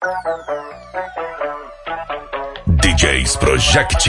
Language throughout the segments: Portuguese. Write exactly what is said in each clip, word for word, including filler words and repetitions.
D Js Project.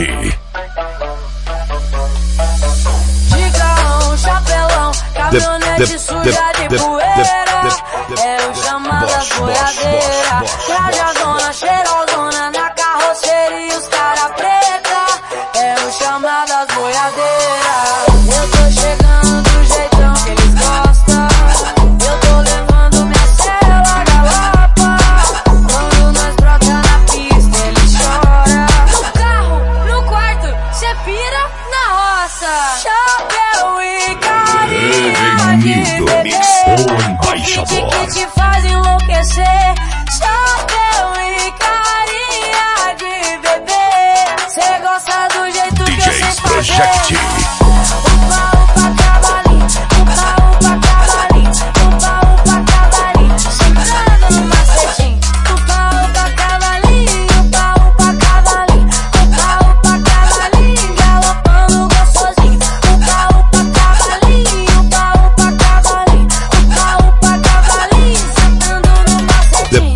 Digão, chapelão, caminhonete suja de poeira. É o chamado das boiadeiras. Trajazona, cheirosona na carroceria, os cara preta. É o chamado das boiadeiras. Eu tô chegando do jeitão que eles gostam. Eu tô levando minha cela galapa. Quando nós brota na pista, eles choram. No carro, no quarto, cê pira na roça. Chapéu e carinha de bebê. Que te faz enlouquecer. Chapéu e carinha de bebê. Cê gosta do jeito que eu sei fazer. Project. Upa, upa, cavalinho. Upa, upa, cavalinho. Upa, upa, cavalinho. Chegando no macetinho. Upa, upa, cavalinho. Upa, upa, cavalinho. Upa, upa, cavalinho. Galopando gostosinho. Upa, upa, cavalinho. Upa, upa, cavalinho. Upa, upa, cavalinho. Sentando no macetinho.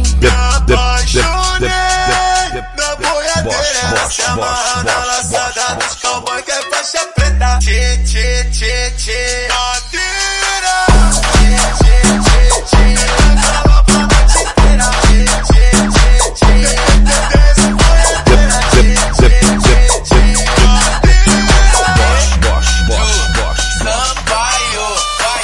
Na boiadeira, se amarra na laçada dos cowboy que é faixa preta. Tchê, tchê, tchê, tchê, madeira. Tchê, tchê, tchê, tchê, galopa a noite inteira. Tchê, tchê, tchê, tchê, desce boiadeira. Tchê, tchê, tchê, tchê, madeira. Sampaio, vai.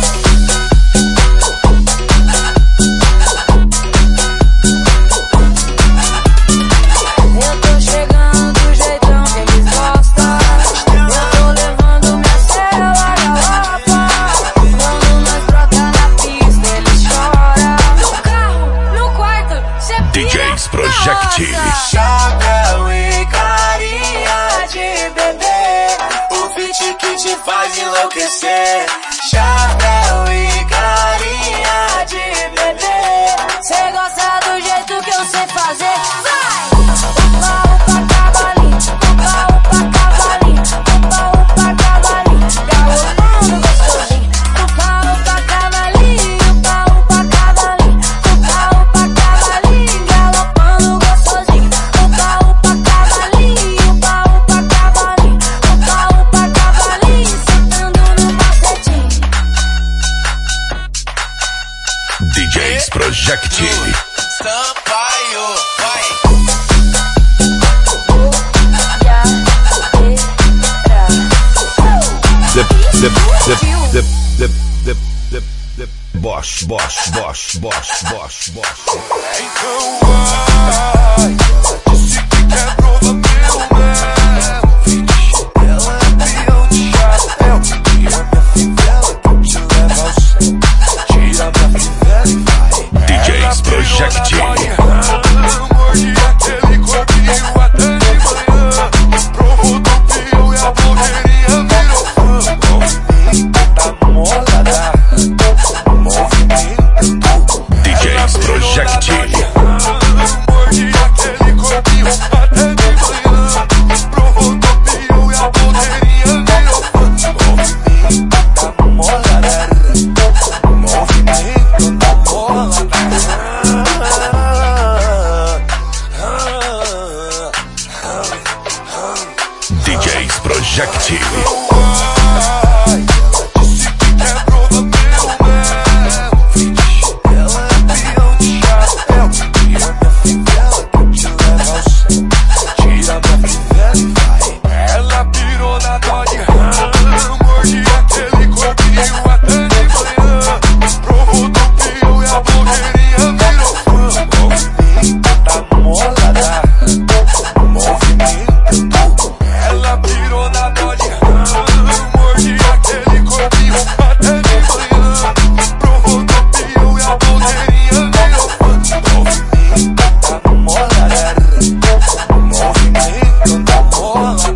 Eu tô chegando do jeitão que eles gostam. Eu tô levando minha cela galapa. Quando nós brota na pista, eles choram. No carro, no quarto, cê D Js Project. Chapéu e carinha de bebê. O fit que te faz enlouquecer. Chapéu e carinha de bebê. Cê gosta do jeito que eu sei fazer. Vai! Upa, upa, cavalinho. Upa, upa, cavalinho. Upa, upa, cavalinho. Galopando gostosinho. Upa, upa, cavalinho. Upa, upa, cavalinho. Upa, upa, cavalinho. Galopando gostosinho. Upa, upa, cavalinho. Upa, upa, cavalinho. Upa, upa, cavalinho. Sentando no macetinho. D Js Project. Sampaio, vai. Bosch, Bosch, Bosch, Bosch, Bosch, Bosch. Então vai, disse que quer provar meu mel. Ela é peão de chapéu. Tira minha fivela que eu te levo ao céu. Tira minha fivela e vai. D Js Project. Morde aquele corpinho até de manhã. Provou do peão e a blogueirinha virou fã. Movimento da molada. D Js Project. Morde aquele corpinho até de manhã. Provou do peão e a blogueirinha virou fã. Movimento da molada. Movimento da molada. D Js Project. Disse que quer provar meu mel. Ela é peão de chapéu. Tira minha fivela que eu te levo ao céu. Tira minha fivela e vai. Ela pirou na Dodge Ram. Morde aquele corpinho até de manhã. Provou do peão e a blogueirinha virou fã. Movimento da molada. Movimento da. Ela pirou na Dodge Ram. Morde aquele corpinho até de manhã. Provou do peão e a blogueirinha virou fã. Movimento da molada. Movimento da molada.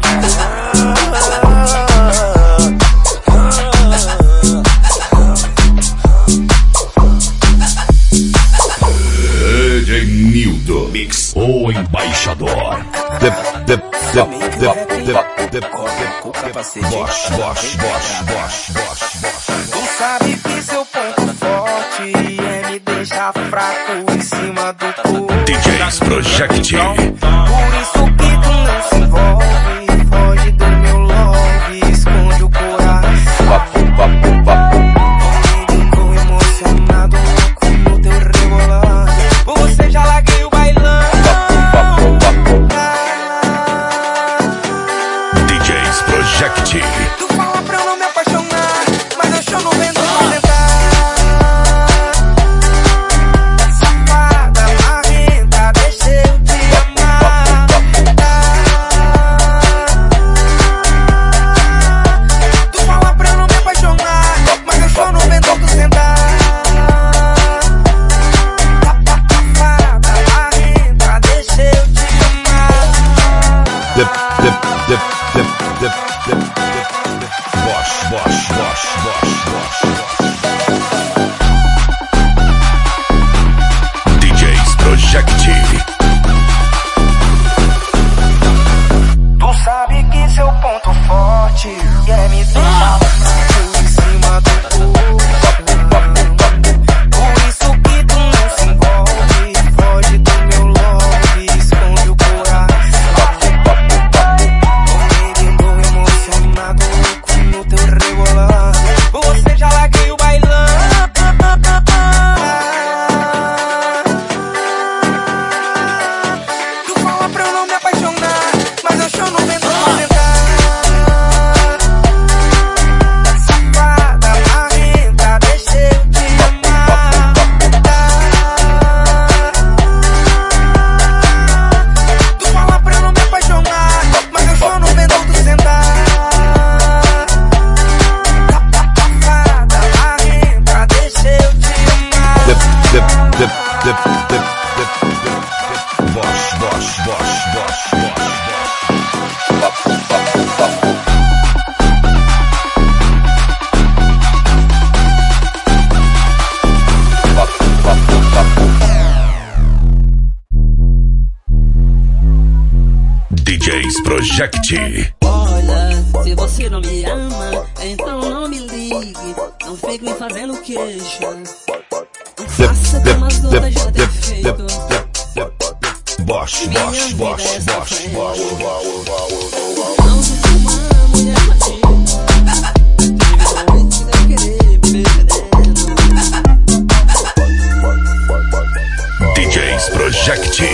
D J Nildo Mix, o embaixador. De, de, de, de, de, de, Bosch, Bosch, Bosch, Bosch, Bosch, Bosch. Tu sabe que seu ponto forte é me deixar fraco em cima do corpo. D D Js Project. Por isso que tu não se envolve, foge do meu love, esconde o coração. Papo, papo, papo. Tô emocionado, louco no teu rebolado. Por você já larguei o bailão. Papo, papo, papo. D Js Project. Tu fala pra eu não me apaixonar, mas eu show no vento pra tentar. Safada, marrenta, deixa eu te amar. Tu fala pra eu não me apaixonar, mas eu show no vento tu sentar. Safada, marrenta, deixa eu te amar. Dip, dip, dip, dip, dip, dip, dip. Bosh, bosh, bosh, bosh, bosh, bosh. D Js Project. Tu sabe que seu ponto forte é me deixar frágil em cima do corpo. Por isso que tu não se envolve, foge do meu love, esconde o coração. Tô meio emocionado, louco no teu rebolado. Por você já larguei o bailão. Tu fala pra eu não me apaixonar, mas eu show no vento pra tentar. Safada, marrenta, deixa eu te amar. Tu fala pra eu não me apaixonar, mas eu show no vento tu sentar. Safada, marrenta, deixa eu te amar. Dip, dip, dip, dip, dip, dip, dip, dip. Bosh, bosh, bosh, bosh, bosh, bosh. Papo, papo, papo. Papo, papo, papo. D Js Project. Olha, se você não me ama, então não me ligue. Não fique me fazendo queixa. Não faça como as outras já têm feito. Bosh, bosh, bosh, bosh, bosh. Não se uma mulher batida. Teve noite de querer me perdendo. D Js Project.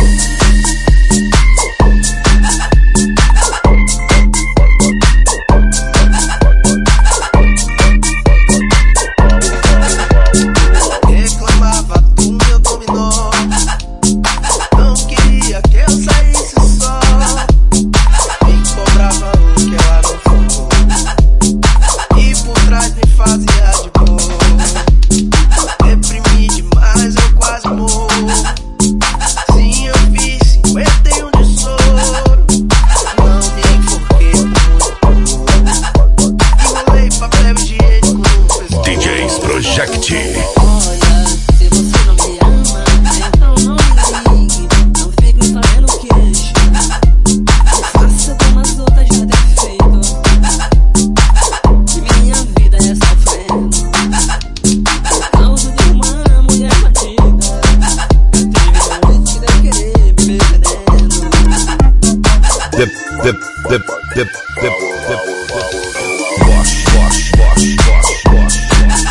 Reclamava do meu dominó, não queria que eu saísse só. Me cobrava o que ela não falou, e por trás me fazia de boa. Reprimi demais, eu quase morro. Sim, eu fiz cinquenta e um de soro. Não me enforquei por muito. Enrolei papel higiênico no pescoço. D Js Project. Olha, se você não me ama, então não me ligue. Não fique me fazendo queixa. Não faça como as outras já têm feito. Que minha vida é sofrendo. Por causa de uma mulher batida. Eu tive noite de querer me perdendo. Dip, dip, dip, dip, dip, dip, dip. Bosh, bosh, bosh, bosh, bosh.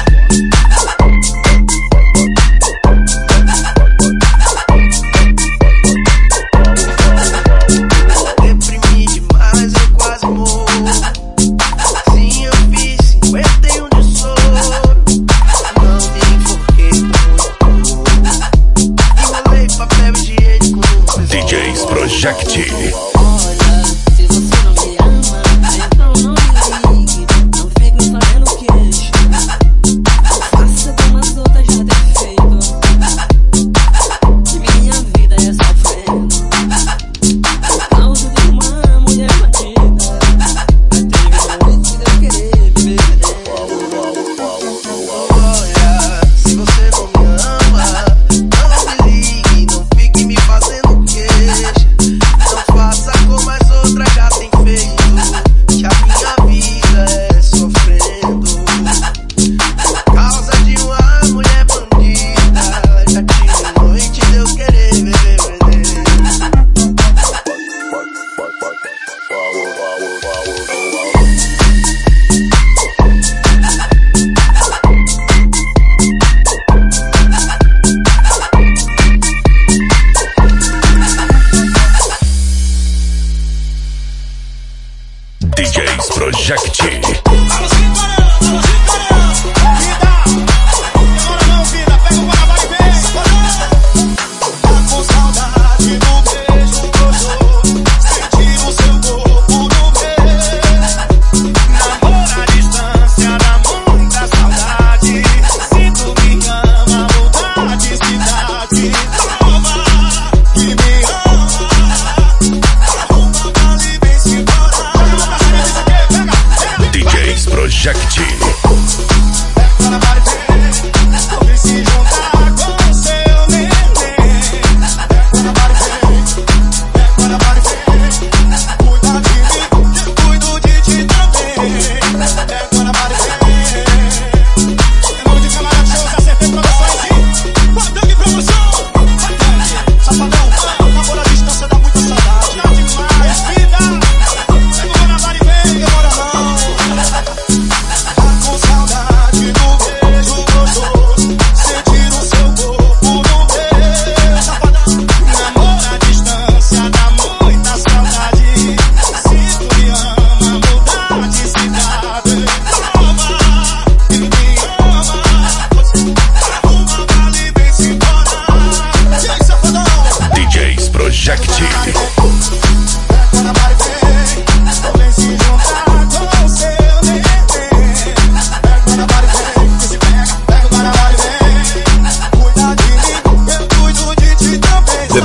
Reprimi demais, eu quase morro. Sim, eu fiz cinquenta e um de soro. Não me enforquei por muito. Enrolei papel higiênico no pescoço. D Js Project. Olha, se você não me ama, então não me ligue. Não fique me fazendo queixa. Não faça como as outras já têm feito. Que minha vida é sofrendo. Por causa de uma mulher batida. Eu tive noite de querer me perdendo. Olha, se você não me ama, não me ligue, não fique me fazendo queixa. Não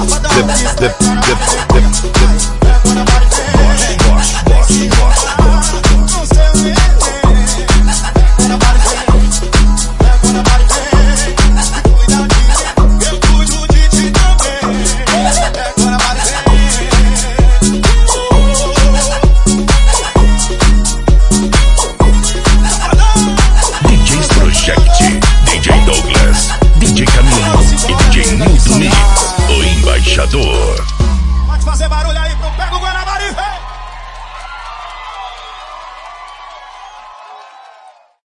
D J Douglas, D J Camilo e D J Nildo Mix, o embaixador. Pode fazer barulho.